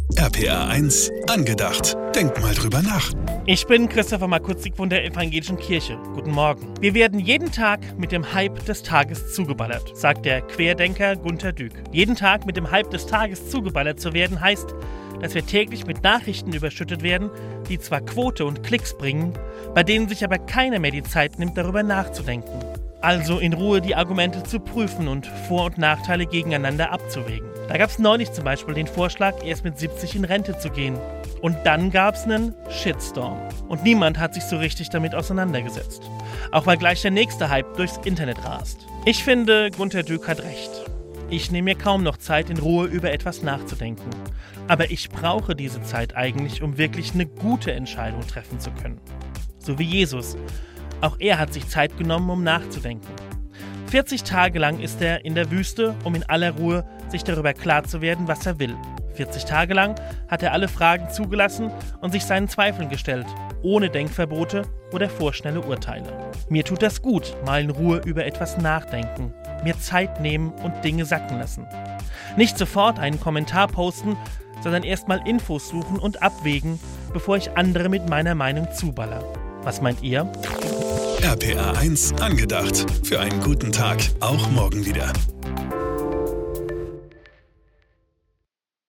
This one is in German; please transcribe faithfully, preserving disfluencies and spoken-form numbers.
R P R eins angedacht. Denk mal drüber nach. Ich bin Christopher Markuzik von der Evangelischen Kirche. Guten Morgen. Wir werden jeden Tag mit dem Hype des Tages zugeballert, sagt der Querdenker Gunter Dück. Jeden Tag mit dem Hype des Tages zugeballert zu werden, heißt, dass wir täglich mit Nachrichten überschüttet werden, die zwar Quote und Klicks bringen, bei denen sich aber keiner mehr die Zeit nimmt, darüber nachzudenken. Also in Ruhe die Argumente zu prüfen und Vor- und Nachteile gegeneinander abzuwägen. Da gab es neulich zum Beispiel den Vorschlag, erst mit siebzig in Rente zu gehen. Und dann gab es einen Shitstorm. Und niemand hat sich so richtig damit auseinandergesetzt. Auch weil gleich der nächste Hype durchs Internet rast. Ich finde, Gunter Dück hat recht. Ich nehme mir kaum noch Zeit, in Ruhe über etwas nachzudenken. Aber ich brauche diese Zeit eigentlich, um wirklich eine gute Entscheidung treffen zu können. So wie Jesus. Auch er hat sich Zeit genommen, um nachzudenken. vierzig Tage lang ist er in der Wüste, um in aller Ruhe sich darüber klar zu werden, was er will. vierzig Tage lang hat er alle Fragen zugelassen und sich seinen Zweifeln gestellt, ohne Denkverbote oder vorschnelle Urteile. Mir tut das gut, mal in Ruhe über etwas nachdenken, mir Zeit nehmen und Dinge sacken lassen. Nicht sofort einen Kommentar posten, sondern erstmal Infos suchen und abwägen, bevor ich andere mit meiner Meinung zuballer. Was meint ihr? R P R eins angedacht. Für einen guten Tag, auch morgen wieder.